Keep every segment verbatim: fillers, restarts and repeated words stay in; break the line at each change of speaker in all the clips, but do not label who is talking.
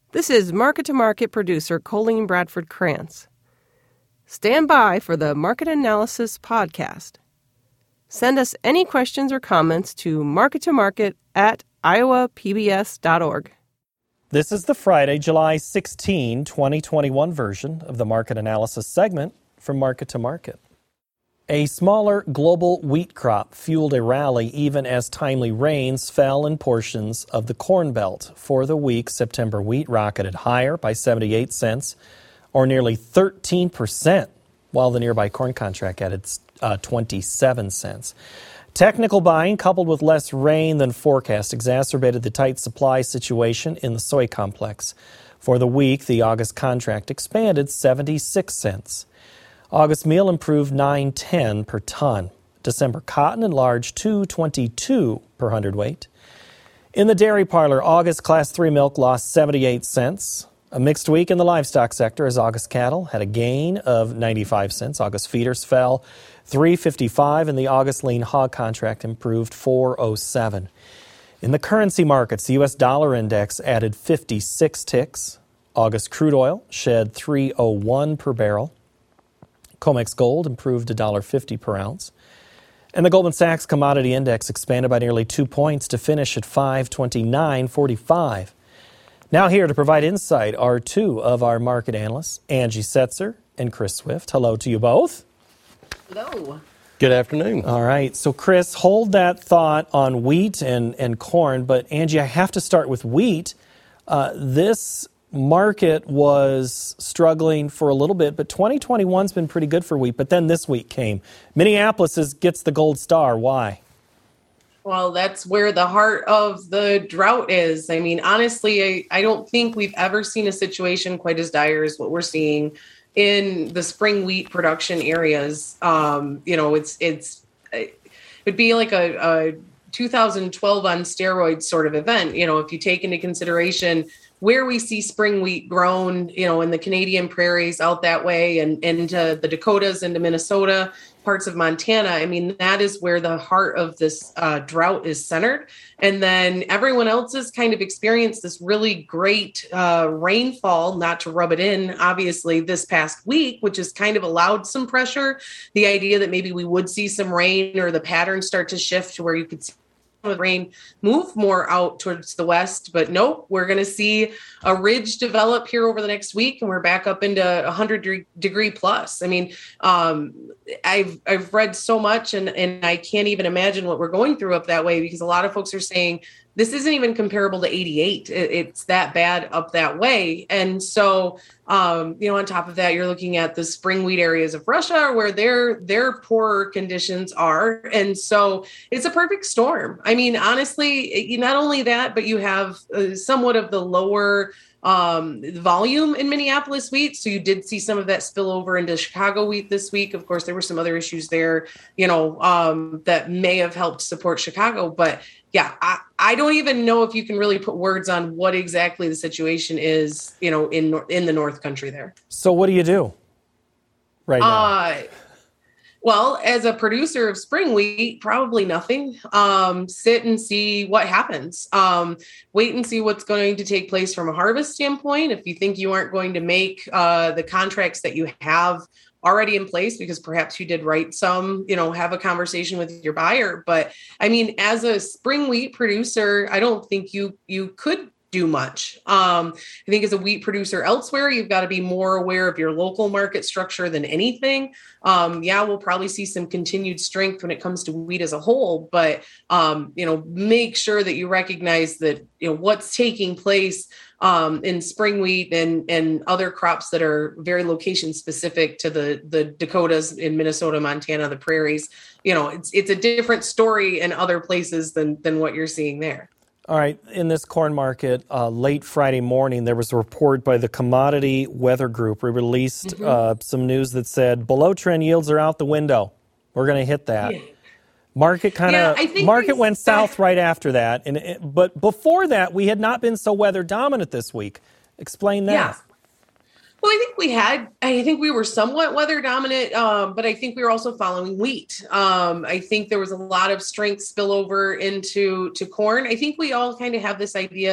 This is Market to Market producer Colleen Bradford Krantz. Stand by for the Market Analysis podcast. Send us any questions or comments to market to market at iowa p b s dot org.
This is the Friday, July sixteenth, twenty twenty-one version of the Market Analysis segment from Market to Market. A smaller global wheat crop fueled a rally even as timely rains fell in portions of the Corn Belt. For the week, September wheat rocketed higher by seventy-eight cents, or nearly thirteen percent, while the nearby corn contract added uh, twenty-seven cents. Technical buying, coupled with less rain than forecast, exacerbated the tight supply situation in the soy complex. For the week, the August contract expanded seventy-six cents. August meal improved nine ten per ton. December cotton enlarged two twenty-two per hundredweight. In the dairy parlor, August Class three milk lost seventy-eight cents. A mixed week in the livestock sector as August cattle had a gain of ninety-five cents. August feeders fell three fifty-five, and the August lean hog contract improved four oh seven. In the currency markets, the U S dollar index added fifty-six ticks. August crude oil shed three oh one per barrel. COMEX gold improved one dollar fifty per ounce. And the Goldman Sachs commodity index expanded by nearly two points to finish at five twenty-nine forty-five. Now here to provide insight are two of our market analysts, Angie Setzer and Chris Swift. Hello to you both.
Hello.
Good afternoon.
All right. So, Chris, hold that thought on wheat and, and corn. But, Angie, I have to start with wheat. Uh, this market was struggling for a little bit, but twenty twenty-one's been pretty good for wheat. But then this week came. Minneapolis is, gets the gold star. Why?
Well, that's where the heart of the drought is. I mean, honestly, I, I don't think we've ever seen a situation quite as dire as what we're seeing in the spring wheat production areas. Um, you know, it's it's it'd be like a, a two thousand twelve on steroids sort of event. You know, if you take into consideration where we see spring wheat grown, you know, in the Canadian prairies out that way and, and into the Dakotas, into Minnesota, parts of Montana. I mean, that is where the heart of this uh, drought is centered. And then everyone else has kind of experienced this really great uh, rainfall, not to rub it in, obviously, this past week, which has kind of allowed some pressure. The idea that maybe we would see some rain or the patterns start to shift to where you could see the rain move more out towards the west, but nope, we're going to see a ridge develop here over the next week, and we're back up into one hundred degree plus. I mean, um, I've I've read so much, and and I can't even imagine what we're going through up that way, because a lot of folks are saying this isn't even comparable to eighty-eight. It, it's that bad up that way. And so, um, you know, on top of that, you're looking at the spring wheat areas of Russia where their their poorer conditions are. And so it's a perfect storm. I mean, honestly, not only that, but you have uh, somewhat of the lower um, volume in Minneapolis wheat. So you did see some of that spill over into Chicago wheat this week. Of course, there were some other issues there, you know, um, that may have helped support Chicago. But yeah, I, I don't even know if you can really put words on what exactly the situation is, you know, in in the North Country there.
So what do you do right now?
Uh, well, as a producer of spring wheat, probably nothing. Um, sit and see what happens. Um, wait and see what's going to take place from a harvest standpoint. If you think you aren't going to make uh, the contracts that you have already in place, because perhaps you did write some, you know, have a conversation with your buyer. But I mean, as a spring wheat producer, I don't think you you could do much. Um, I think as a wheat producer elsewhere, you've got to be more aware of your local market structure than anything. Um, yeah, we'll probably see some continued strength when it comes to wheat as a whole, but, um, you know, make sure that you recognize that, you know, what's taking place um, in spring wheat and, and other crops that are very location specific to the, the Dakotas, in Minnesota, Montana, the prairies. You know, it's, it's a different story in other places than, than what you're seeing there.
All right, in this corn market, uh, late Friday morning, there was a report by the Commodity Weather Group. We released mm-hmm. uh, some news that said below trend yields are out the window. We're going to hit that. Yeah. Market kind of yeah, market went south right after that, and it, but before that, we had not been so weather dominant this week. Explain that.
Yeah. Well, I think we had, I think we were somewhat weather dominant, um, but I think we were also following wheat. Um, I think there was a lot of strength spillover into to corn. I think we all kind of have this idea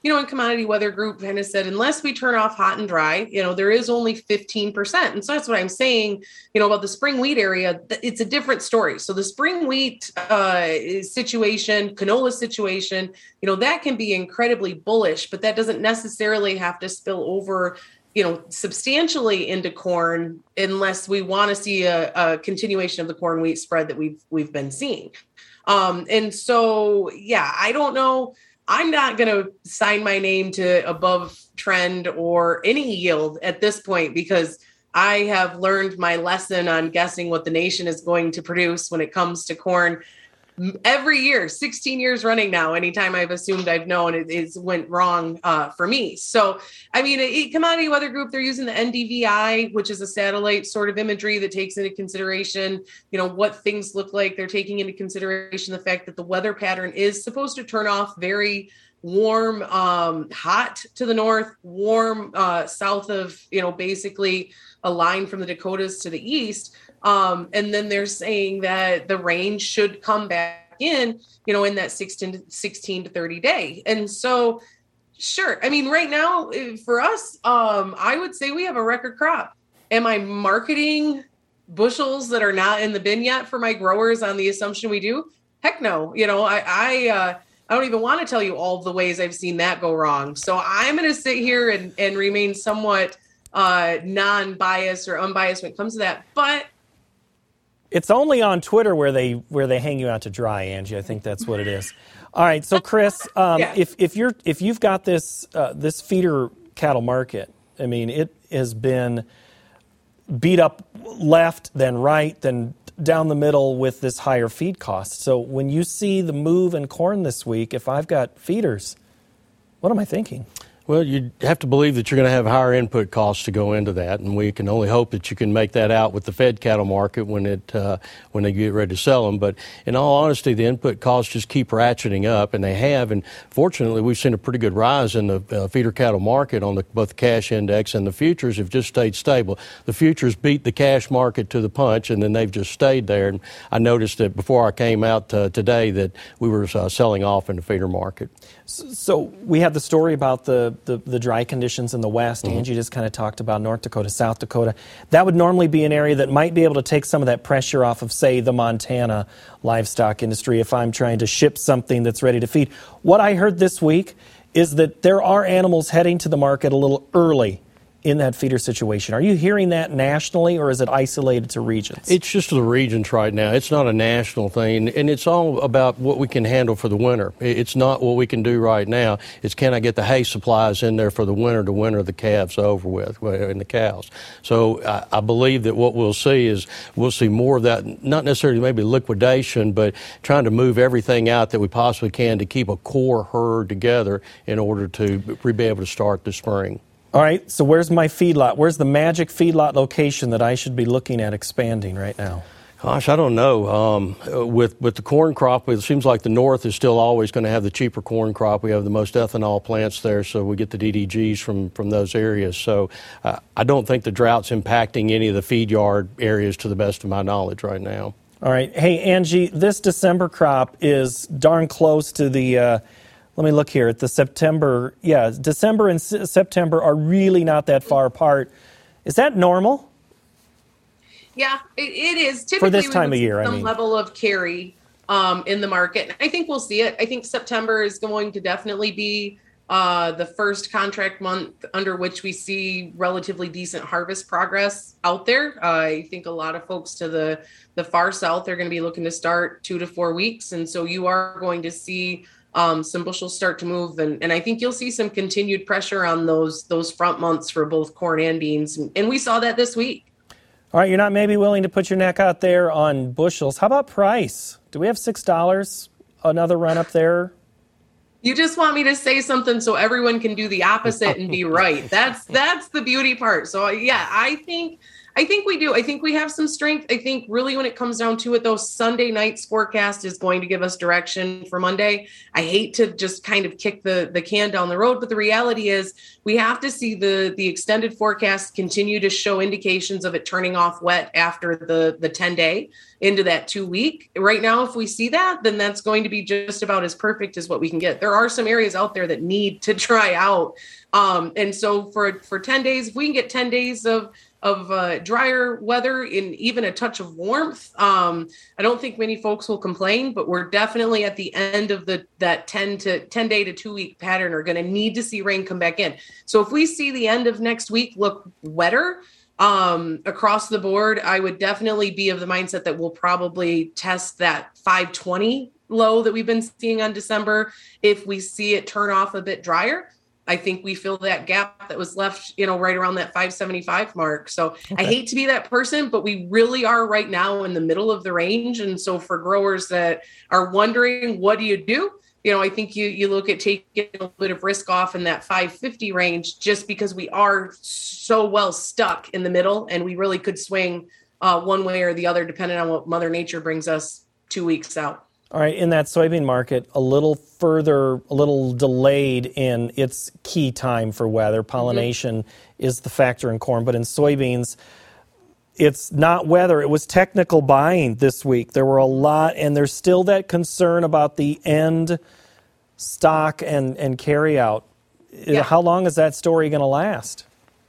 you know, in Commodity Weather Group kind of said, unless we turn off hot and dry, you know, there is only fifteen percent. And so that's what I'm saying, you know, about the spring wheat area. It's a different story. So the spring wheat uh, situation, canola situation, you know, that can be incredibly bullish, but that doesn't necessarily have to spill over, you know, substantially into corn unless we want to see a, a continuation of the corn wheat spread that we've we've been seeing. Um, and so, yeah, I don't know. I'm not going to sign my name to above trend or any yield at this point, because I have learned my lesson on guessing what the nation is going to produce when it comes to corn every year, sixteen years running now. Anytime I've assumed I've known, it, it's went wrong uh, for me. So, I mean, it, Commodity Weather Group, they're using the N D V I, which is a satellite sort of imagery that takes into consideration, you know, what things look like. They're taking into consideration the fact that the weather pattern is supposed to turn off very warm, um, hot to the north, warm uh, south of, you know, basically a line from the Dakotas to the east. Um, and then they're saying that the rain should come back in, you know, in that sixteen to thirty day. And so, sure. I mean, right now for us, um, I would say we have a record crop. Am I marketing bushels that are not in the bin yet for my growers on the assumption we do? Heck no. You know, I, I, uh, I don't even want to tell you all the ways I've seen that go wrong. So I'm going to sit here and, and remain somewhat uh, non-biased or unbiased when it comes to that. But
it's only on Twitter where they where they hang you out to dry, Angie. I think that's what it is. All right, so Chris, um, yeah. if if you're if you've got this uh, this feeder cattle market, I mean, it has been beat up left, then right, then down the middle with this higher feed cost. So when you see the move in corn this week, if I've got feeders, what am I thinking?
Well, you have to believe that you're going to have higher input costs to go into that, and we can only hope that you can make that out with the fed cattle market when it uh, when they get ready to sell them. But in all honesty, the input costs just keep ratcheting up, and they have. And fortunately, we've seen a pretty good rise in the uh, feeder cattle market on the, both the cash index and the futures have just stayed stable. The futures beat the cash market to the punch, and then they've just stayed there. And I noticed that before I came out uh, today that we were uh, selling off in the feeder market.
So we had the story about the, the, the dry conditions in the West.
Mm-hmm.
Angie just kind of talked about North Dakota, South Dakota. That would normally be an area that might be able to take some of that pressure off of, say, the Montana livestock industry if I'm trying to ship something that's ready to feed. What I heard this week is that there are animals heading to the market a little early in that feeder situation. Are you hearing that nationally, or is it isolated to regions?
It's just the regions right now. It's not a national thing, and it's all about what we can handle for the winter. It's not what we can do right now. It's can I get the hay supplies in there for the winter to winter the calves over with, and the cows. So I, I believe that what we'll see is we'll see more of that, not necessarily maybe liquidation, but trying to move everything out that we possibly can to keep a core herd together in order to be able to start the spring.
All right, so where's my feedlot? Where's the magic feedlot location that I should be looking at expanding right now?
Gosh, I don't know. Um, with with the corn crop, it seems like the North is still always going to have the cheaper corn crop. We have the most ethanol plants there, so we get the D D Gs from, from those areas. So uh, I don't think the drought's impacting any of the feed yard areas to the best of my knowledge right now.
All right. Hey, Angie, this December crop is darn close to the... Uh, Let me look here at the September. Yeah, December and S- September are really not that far apart. Is that normal?
Yeah, it, it is. Typically,
for this time of year,
some
I mean,
level of carry um, in the market. I think we'll see it. I think September is going to definitely be uh, the first contract month under which we see relatively decent harvest progress out there. Uh, I think a lot of folks to the the far south are going to be looking to start two to four weeks, and so you are going to see Um, some bushels start to move, and, and I think you'll see some continued pressure on those those front months for both corn and beans, and, and we saw that this week.
All right, you're not maybe willing to put your neck out there on bushels. How about price? Do we have six dollars? Another run up there?
You just want me to say something so everyone can do the opposite and be right. That's that's the beauty part. So yeah, I think I think we do. I think we have some strength. I think really when it comes down to it, though, Sunday night's forecast is going to give us direction for Monday. I hate to just kind of kick the, the can down the road, but the reality is we have to see the, the extended forecast continue to show indications of it turning off wet after the, the ten day into that two week. Right now, if we see that, then that's going to be just about as perfect as what we can get. There are some areas out there that need to dry out. Um, and so for, for ten days, if we can get ten days of of uh, drier weather and even a touch of warmth, um, I don't think many folks will complain, but we're definitely at the end of the that ten to ten day to two week pattern are going to need to see rain come back in. So if we see the end of next week look wetter um, across the board, I would definitely be of the mindset that we'll probably test that five twenty low that we've been seeing on December. If we see it turn off a bit drier, I think we fill that gap that was left, you know, right around that five seventy-five mark. So okay. I hate to be that person, but we really are right now in the middle of the range. And so for growers that are wondering, what do you do? You know, I think you you look at taking a little bit of risk off in that five fifty range, just because we are so well stuck in the middle and we really could swing uh, one way or the other, depending on what Mother Nature brings us two weeks out.
All right, in that soybean market, a little further, a little delayed in its key time for weather. Pollination mm-hmm. is the factor in corn, but in soybeans, it's not weather. It was technical buying this week. There were a lot, and there's still that concern about the end stock and, and carry out. Yeah. How long is that story going to last?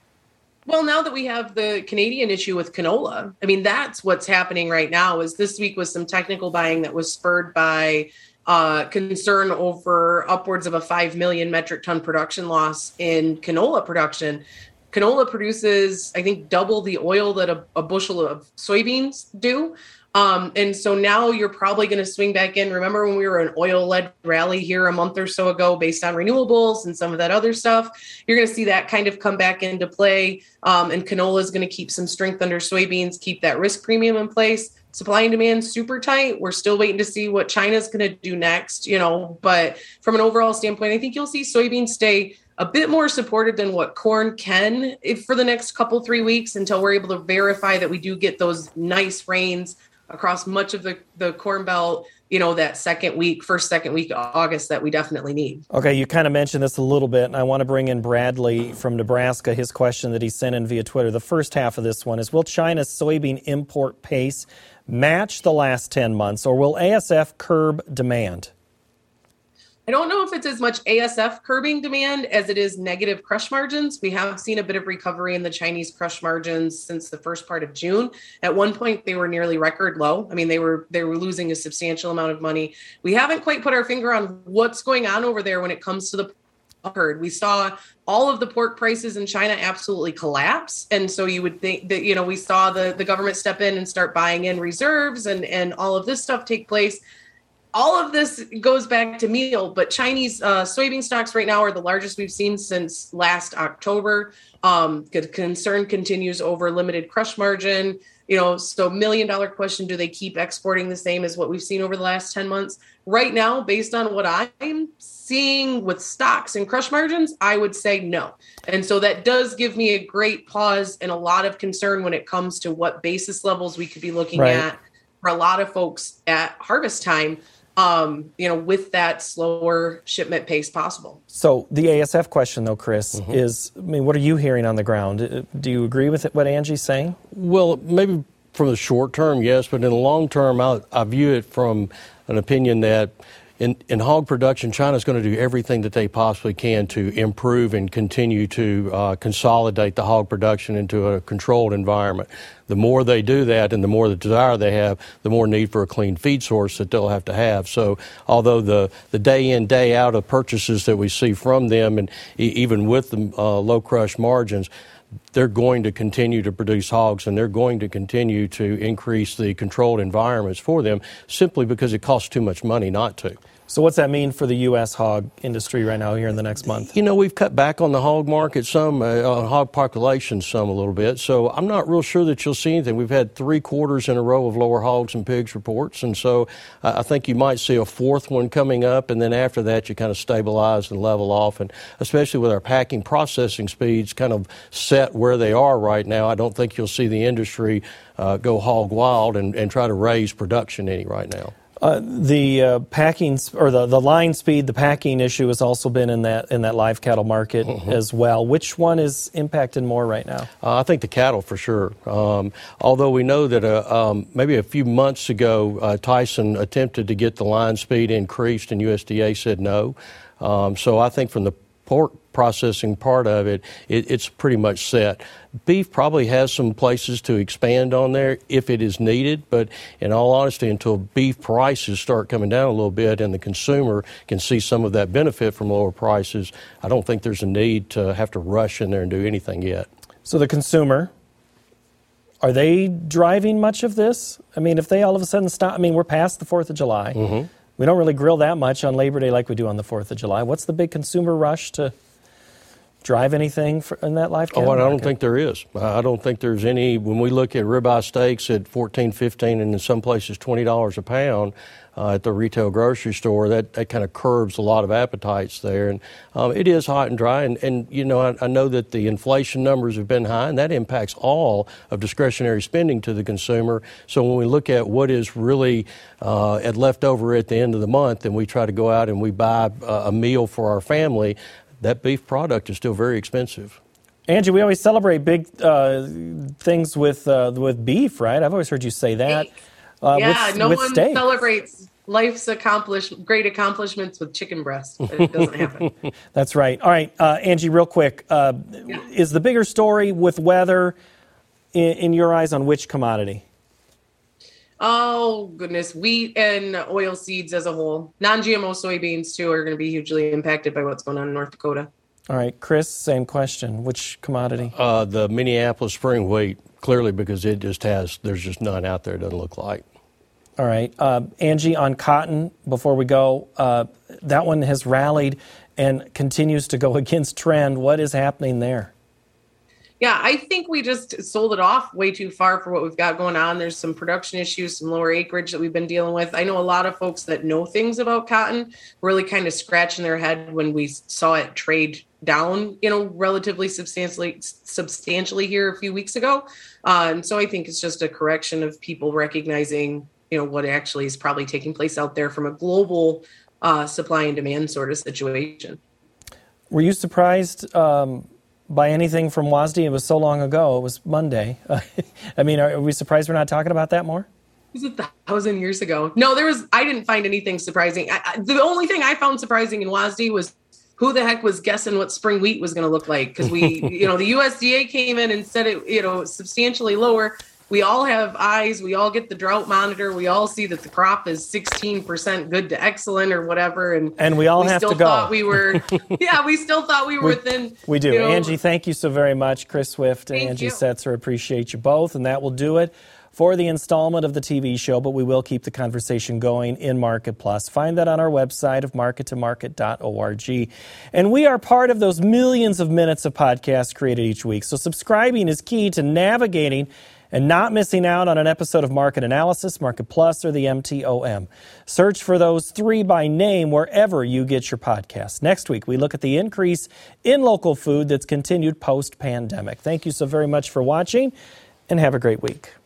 Well, now that we have the Canadian issue with canola, I mean, that's what's happening right now. Is this week was some technical buying that was spurred by uh, concern over upwards of a five million metric ton production loss in canola production. Canola produces, I think, double the oil that a, a bushel of soybeans do. Um, and so now you're probably going to swing back in. Remember when we were an oil-led rally here a month or so ago based on renewables and some of that other stuff? You're going to see that kind of come back into play. Um, and canola is going to keep some strength under soybeans, keep that risk premium in place. Supply and demand super tight. We're still waiting to see what China's going to do next, you know, but from an overall standpoint, I think you'll see soybeans stay a bit more supported than what corn can if for the next couple, three weeks until we're able to verify that we do get those nice rains across much of the, the Corn Belt, you know, that second week, first, second week of August that we definitely need.
Okay, you kind of mentioned this a little bit, and I want to bring in Bradley from Nebraska, his question that he sent in via Twitter. The first half of this one is, will China's soybean import pace match the last ten months, or will A S F curb demand?
I don't know if it's as much A S F curbing demand as it is negative crush margins. We have seen a bit of recovery in the Chinese crush margins since the first part of June. At one point, they were nearly record low. I mean, they were they were losing a substantial amount of money. We haven't quite put our finger on what's going on over there when it comes to the herd. We saw all of the pork prices in China absolutely collapse. And so you would think that, you know, we saw the, the government step in and start buying in reserves and, and all of this stuff take place. All of this goes back to meal, but Chinese uh, soybean stocks right now are the largest we've seen since last October. Um, concern continues over limited crush margin. You know, so million dollar question, do they keep exporting the same as what we've seen over the last ten months? Right now, based on what I'm seeing with stocks and crush margins, I would say no. And so that does give me a great pause and a lot of concern when it comes to what basis levels we could be looking right. at for a lot of folks at harvest time. Um, you know, with that slower shipment pace possible.
So the A S F question, though, Chris, mm-hmm. is, I mean, what are you hearing on the ground? Do you agree with what Angie's saying?
Well, maybe from the short term, yes, but in the long term, I, I view it from an opinion that in, in hog production, China's going to do everything that they possibly can to improve and continue to uh, consolidate the hog production into a controlled environment. The more they do that and the more the desire they have, the more need for a clean feed source that they'll have to have. So although the, the day in, day out of purchases that we see from them, and e- even with the uh, low crush margins, they're going to continue to produce hogs and they're going to continue to increase the controlled environments for them simply because it costs too much money not to.
So what's that mean for the U S hog industry right now here in the next month?
You know, we've cut back on the hog market some, uh, on hog population some a little bit. So I'm not real sure that you'll see anything. We've had three quarters in a row of lower hogs and pigs reports. And so uh, I think you might see a fourth one coming up. And then after that, you kind of stabilize and level off. And especially with our packing processing speeds kind of set where they are right now, I don't think you'll see the industry uh, go hog wild and, and try to raise production any right now.
Uh, the uh, packing or the, the line speed, the packing issue has also been in that in that live cattle market mm-hmm. as well. Which one is impacted more right now?
Uh, I think the cattle for sure. Um, although we know that uh, um, maybe a few months ago, uh, Tyson attempted to get the line speed increased, and U S D A said no. Um, so I think from the pork processing part of it, it, it's pretty much set. Beef probably has some places to expand on there if it is needed, but in all honesty, until beef prices start coming down a little bit and the consumer can see some of that benefit from lower prices, I don't think there's a need to have to rush in there and do anything yet.
So the consumer, are they driving much of this? I mean, if they all of a sudden stop, I mean, we're past the fourth of July. Mm-hmm. We don't really grill that much on Labor Day like we do on the fourth of July. What's the big consumer rush to drive anything for, in that live cattle
Oh, I
market?
don't think there is. I don't think there's any. When we look at ribeye steaks at fourteen, fifteen, and in some places twenty dollars a pound uh, at the retail grocery store, that, that kind of curbs a lot of appetites there. And um, it is hot and dry. And, and you know, I, I know that the inflation numbers have been high, and that impacts all of discretionary spending to the consumer. So when we look at what is really uh, at leftover at the end of the month, and we try to go out and we buy uh, a meal for our family, that beef product is still very expensive.
Angie, we always celebrate big uh, things with uh, with beef, right? I've always heard you say that.
Uh, yeah,
with,
no
with
one
steaks.
celebrates life's accomplish great accomplishments with chicken breast. It doesn't happen.
That's right. All right, uh, Angie, real quick, uh, yeah. is the bigger story with weather, in, in your eyes, on which commodity?
Oh, goodness. Wheat and oil seeds as a whole. Non-G M O soybeans, too, are going to be hugely impacted by what's going on in North Dakota.
All right. Chris, same question. Which commodity?
Uh, the Minneapolis spring wheat, clearly, because it just has, there's just none out there, it doesn't look like.
All right. Uh, Angie, on cotton, before we go, uh, that one has rallied and continues to go against trend. What is happening there?
Yeah, I think we just sold it off way too far for what we've got going on. There's some production issues, some lower acreage that we've been dealing with. I know a lot of folks that know things about cotton really kind of scratching their head when we saw it trade down, you know, relatively substantially substantially here a few weeks ago. Uh, and so I think it's just a correction of people recognizing, you know, what actually is probably taking place out there from a global uh, supply and demand sort of situation.
Were you surprised um by anything from W A S D? It was so long ago. It was Monday. I mean, are we surprised we're not talking about that more?
It was a thousand years ago. No, there was, I didn't find anything surprising. I, I, the only thing I found surprising in W A S D was who the heck was guessing what spring wheat was going to look like? Because we, you know, the U S D A came in and said it, you know, substantially lower. We all have eyes. We all get the drought monitor. We all see that the crop is sixteen percent good to excellent or whatever. And,
and we all
we
have
still
to go.
Thought we were, yeah, we still thought we were
we,
within.
We do.
You know,
Angie, thank you so very much. Chris Swift and Angie you. Setzer, appreciate you both. And that will do it for the installment of the T V show, but we will keep the conversation going in Market Plus. Find that on our website of market to market dot org. And we are part of those millions of minutes of podcasts created each week. So subscribing is key to navigating and not missing out on an episode of Market Analysis, Market Plus, or the M T O M. Search for those three by name wherever you get your podcasts. Next week, we look at the increase in local food that's continued post-pandemic. Thank you so very much for watching, and have a great week.